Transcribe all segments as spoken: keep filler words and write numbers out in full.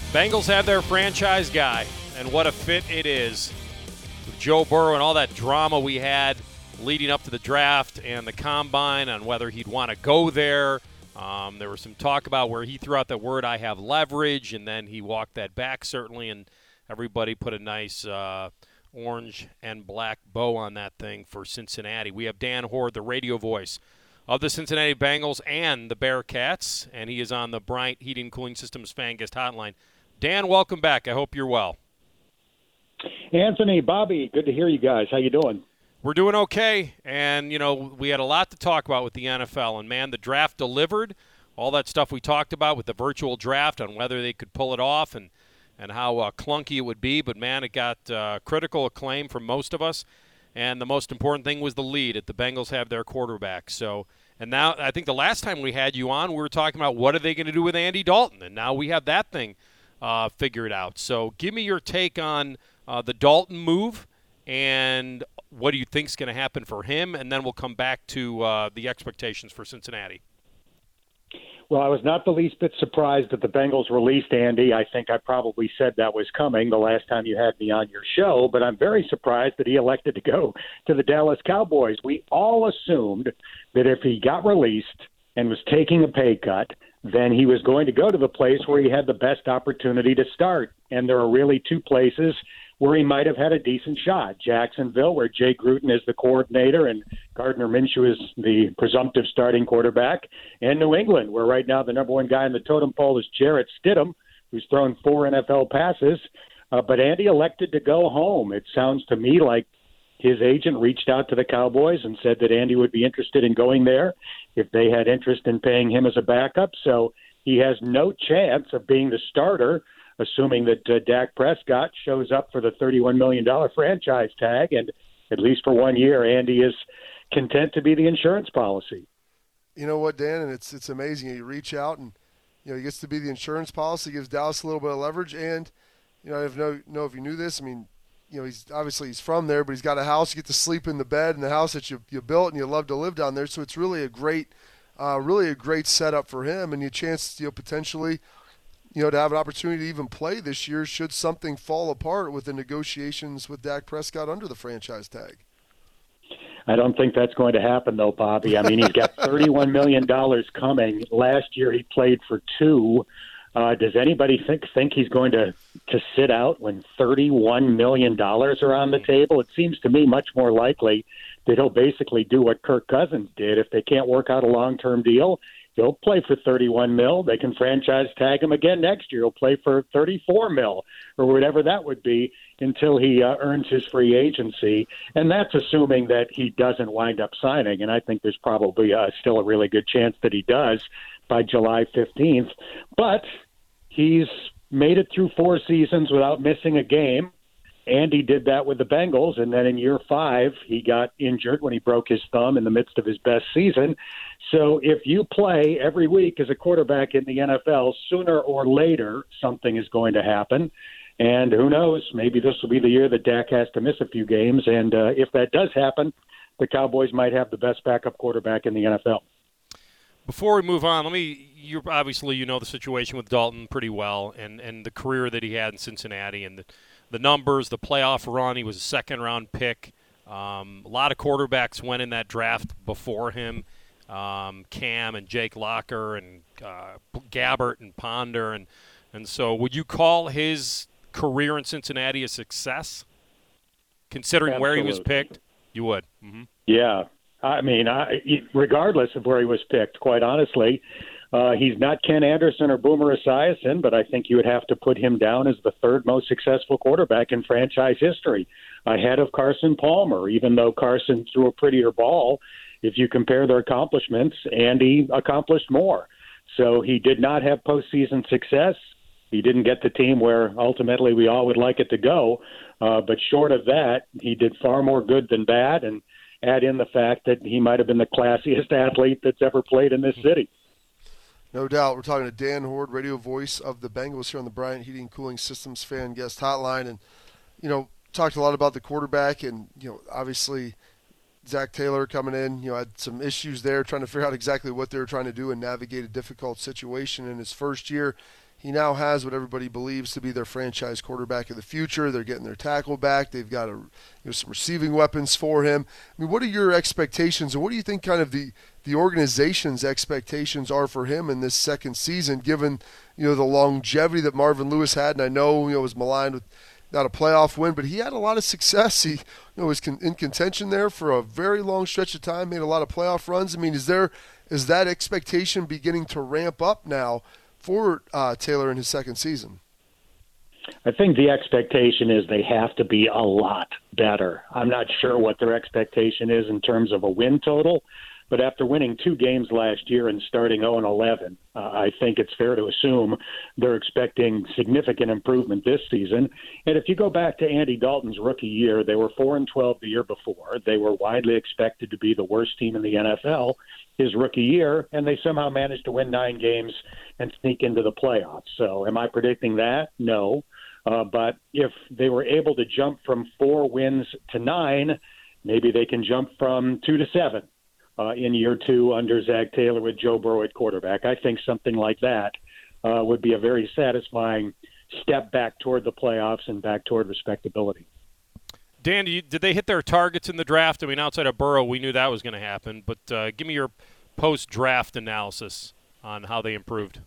Bengals have their franchise guy, and what a fit it is. With Joe Burrow and all that drama we had leading up to the draft and the combine on whether he'd want to go there. Um, there was some talk about where he threw out the word, I have leverage, and then he walked that back, certainly, and everybody put a nice uh, orange and black bow on that thing for Cincinnati. We have Dan Hoard, the radio voice of the Cincinnati Bengals and the Bearcats, and he is on the Bryant Heating and Cooling Systems fan guest hotline. Dan, welcome back. I hope you're well. Anthony, Bobby, good to hear you guys. How you doing? We're doing okay, and, you know, we had a lot to talk about with the N F L, and, man, the draft delivered. All that stuff we talked about with the virtual draft on whether they could pull it off and, and how uh, clunky it would be, but, man, it got uh, critical acclaim from most of us, and the most important thing was the lead at the Bengals have their quarterback. So, and now I think the last time we had you on, we were talking about what are they going to do with Andy Dalton, and now we have that thing uh, figured out. So give me your take on uh, the Dalton move and what do you think is going to happen for him, and then we'll come back to uh, the expectations for Cincinnati. Well, I was not the least bit surprised that the Bengals released Andy. I think I probably said that was coming the last time you had me on your show, but I'm very surprised that he elected to go to the Dallas Cowboys. We all assumed that if he got released and was taking a pay cut, then he was going to go to the place where he had the best opportunity to start. And there are really two places where he might have had a decent shot. Jacksonville, where Jay Gruden is the coordinator and Gardner Minshew is the presumptive starting quarterback, and New England, where right now the number one guy in the totem pole is Jarrett Stidham, who's thrown four N F L passes. Uh, but Andy elected to go home. It sounds to me like his agent reached out to the Cowboys and said that Andy would be interested in going there if they had interest in paying him as a backup. So he has no chance of being the starter, assuming that uh, Dak Prescott shows up for the thirty-one million dollars franchise tag. And at least for one year, Andy is content to be the insurance policy. You know what, Dan? And it's it's amazing. You reach out and, you know, he gets to be the insurance policy, gives Dallas a little bit of leverage. And, you know, I don't know, know if you knew this. I mean, you know, he's obviously he's from there, but he's got a house. You get to sleep in the bed in the house that you you built, and you love to live down there. So it's really a great, uh, really a great setup for him, and you chance, you know, potentially, you know, to have an opportunity to even play this year should something fall apart with the negotiations with Dak Prescott under the franchise tag. I don't think that's going to happen, though, Bobby. I mean, he's got thirty-one million dollars coming. Last year he played for two. Uh, does anybody think think he's going to, to sit out when thirty-one million dollars are on the table? It seems to me much more likely that he'll basically do what Kirk Cousins did. If they can't work out a long-term deal, he'll play for thirty-one mil. They can franchise tag him again next year. He'll play for thirty-four mil or whatever that would be until he uh, earns his free agency. And that's assuming that he doesn't wind up signing. And I think there's probably uh, still a really good chance that he does by July fifteenth. But he's made it through four seasons without missing a game. Andy did that with the Bengals, and then in year five, he got injured when he broke his thumb in the midst of his best season. So if you play every week as a quarterback in the N F L, sooner or later, something is going to happen. And who knows, maybe this will be the year that Dak has to miss a few games. And uh, if that does happen, the Cowboys might have the best backup quarterback in the N F L. Before we move on, let me. You obviously you know the situation with Dalton pretty well, and, and the career that he had in Cincinnati, and the, the numbers, the playoff run. He was a second round pick. Um, a lot of quarterbacks went in that draft before him. Um, Cam and Jake Locker and uh, Gabbert and Ponder, and and so would you call his career in Cincinnati a success, considering Absolutely. where he was picked? You would. Mm-hmm. Yeah. I mean, I, regardless of where he was picked, quite honestly, uh, he's not Ken Anderson or Boomer Esiason, but I think you would have to put him down as the third most successful quarterback in franchise history, ahead of Carson Palmer, even though Carson threw a prettier ball. If you compare their accomplishments, Andy accomplished more. So he did not have postseason success. He didn't get the team where ultimately we all would like it to go. Uh, but short of that, he did far more good than bad, and add in the fact that he might have been the classiest athlete that's ever played in this city. No doubt. We're talking to Dan Hoard, radio voice of the Bengals here on the Bryant Heating and Cooling Systems fan guest hotline. And, you know, talked a lot about the quarterback and, you know, obviously Zach Taylor coming in, you know, had some issues there trying to figure out exactly what they were trying to do and navigate a difficult situation in his first year. he now has what everybody believes to be their franchise quarterback of the future. They're getting their tackle back. They've got a, you know, some receiving weapons for him. I mean, what are your expectations, and what do you think kind of the, the organization's expectations are for him in this second season, given, you know, the longevity that Marvin Lewis had? And I know, you know, was maligned with not a playoff win, but he had a lot of success. He, you know, was con- in contention there for a very long stretch of time, made a lot of playoff runs. I mean, is there is that expectation beginning to ramp up now for uh, Taylor in his second season? I think the expectation is they have to be a lot better. I'm not sure what their expectation is in terms of a win total, but after winning two games last year and starting oh and eleven, uh, I think it's fair to assume they're expecting significant improvement this season. And if you go back to Andy Dalton's rookie year, they were four and twelve the year before. They were widely expected to be the worst team in the N F L his rookie year, and they somehow managed to win nine games and sneak into the playoffs. So am I predicting that? No. Uh, but if they were able to jump from four wins to nine, maybe they can jump from two to seven uh, in year two under Zach Taylor with Joe Burrow at quarterback. I think something like that uh, would be a very satisfying step back toward the playoffs and back toward respectability. Dan, do you, did they hit their targets in the draft? I mean, outside of Burrow, we knew that was going to happen. But uh, give me your post-draft analysis on how they improved.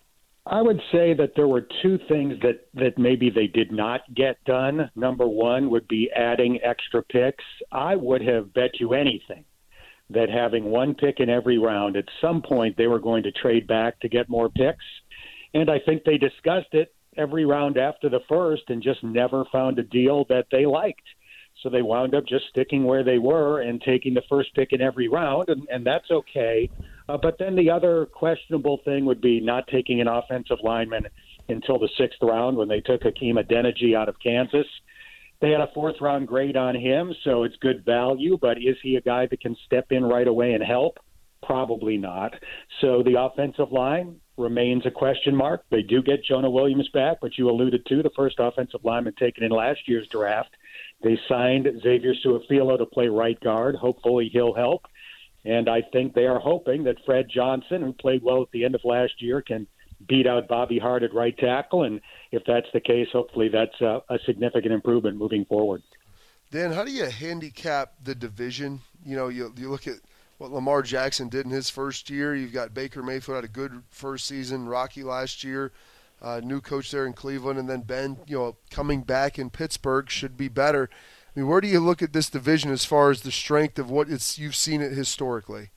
I would say that there were two things that, that maybe they did not get done. Number one would be adding extra picks. I would have bet you anything that having one pick in every round, at some point they were going to trade back to get more picks. And I think they discussed it every round after the first and just never found a deal that they liked. So they wound up just sticking where they were and taking the first pick in every round, and, and that's okay. Uh, but then the other questionable thing would be not taking an offensive lineman until the sixth round when they took Hakeem Adeniji out of Kansas. They had a fourth-round grade on him, so it's good value, but is he a guy that can step in right away and help? Probably not. So the offensive line remains a question mark. They do get Jonah Williams back, but you alluded to the first offensive lineman taken in last year's draft. They signed Xavier Su'a-Filo to play right guard. Hopefully he'll help. And I think they are hoping that Fred Johnson, who played well at the end of last year, can beat out Bobby Hart at right tackle. And if that's the case, hopefully that's a, a significant improvement moving forward. Dan, how do you handicap the division? You know, you, you look at what Lamar Jackson did in his first year. You've got Baker Mayfield had a good first season, Rocky last year, uh, new coach there in Cleveland, and then Ben, you know, coming back in Pittsburgh should be better. I mean, where do you look at this division as far as the strength of what it's you've seen it historically?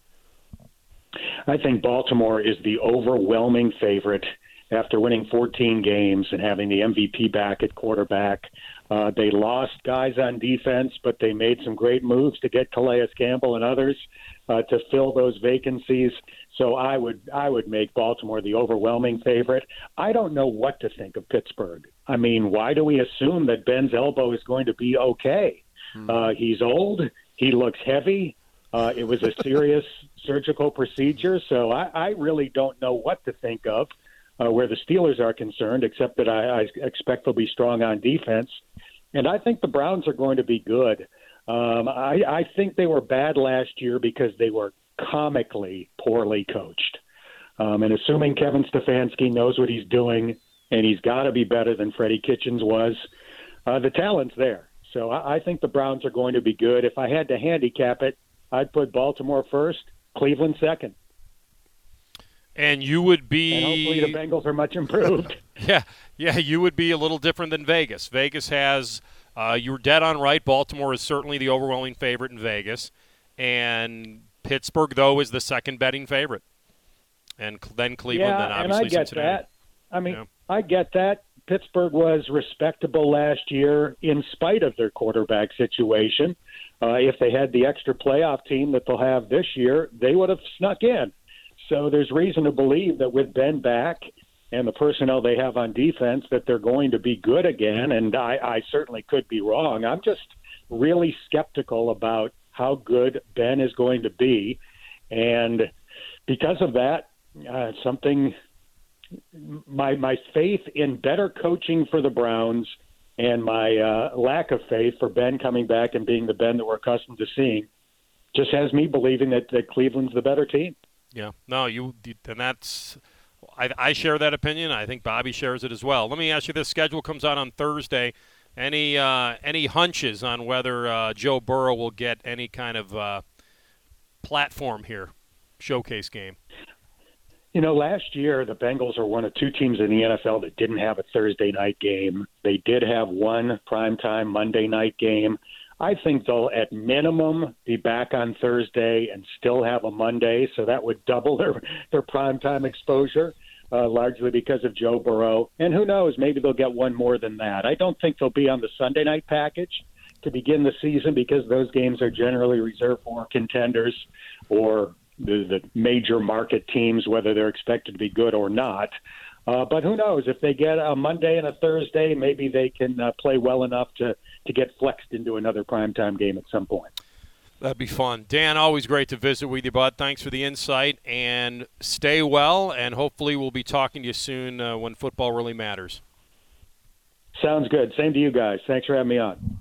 I think Baltimore is the overwhelming favorite after winning fourteen games and having the M V P back at quarterback. Uh, they lost guys on defense, but they made some great moves to get Calais Campbell and others uh, to fill those vacancies. So I would I would make Baltimore the overwhelming favorite. I don't know what to think of Pittsburgh. I mean, why do we assume that Ben's elbow is going to be okay? Hmm. Uh, he's old. He looks heavy. Uh, it was a serious surgical procedure, so I, I really don't know what to think of uh, where the Steelers are concerned, except that I, I expect they'll be strong on defense. And I think the Browns are going to be good. Um, I, I think they were bad last year because they were comically poorly coached. Um, and assuming Kevin Stefanski knows what he's doing, and he's got to be better than Freddie Kitchens was, uh, the talent's there. So I, I think the Browns are going to be good. If I had to handicap it, I'd put Baltimore first, Cleveland second. And you would be... And hopefully the Bengals are much improved. yeah, yeah, you would be a little different than Vegas. Vegas has... Uh, you were dead on right. Baltimore is certainly the overwhelming favorite in Vegas. And Pittsburgh, though, is the second betting favorite. And then Cleveland, yeah, then obviously and I get Cincinnati. that. I mean, yeah. I get that. Pittsburgh was respectable last year in spite of their quarterback situation. Uh, if they had the extra playoff team that they'll have this year, they would have snuck in. So there's reason to believe that with Ben back and the personnel they have on defense that they're going to be good again, and I, I certainly could be wrong. I'm just really skeptical about how good Ben is going to be, and because of that, uh, something my my faith in better coaching for the Browns and my uh, lack of faith for Ben coming back and being the Ben that we're accustomed to seeing just has me believing that, that Cleveland's the better team. Yeah, no, you and that's I, I share that opinion. I think Bobby shares it as well. Let me ask you this. Schedule comes out on Thursday. Any uh, any hunches on whether uh, Joe Burrow will get any kind of uh, platform here, showcase game? You know, last year the Bengals are one of two teams in the N F L that didn't have a Thursday night game. They did have one primetime Monday night game. I think they'll, at minimum, be back on Thursday and still have a Monday, so that would double their, their primetime exposure, uh, largely because of Joe Burrow. And who knows, maybe they'll get one more than that. I don't think they'll be on the Sunday night package to begin the season because those games are generally reserved for contenders or the, the major market teams, whether they're expected to be good or not. Uh, but who knows? If they get a Monday and a Thursday, maybe they can uh, play well enough to, to get flexed into another primetime game at some point. That'd be fun. Dan, always great to visit with you, bud. Thanks for the insight, and stay well, and hopefully we'll be talking to you soon uh, when football really matters. Sounds good. Same to you guys. Thanks for having me on.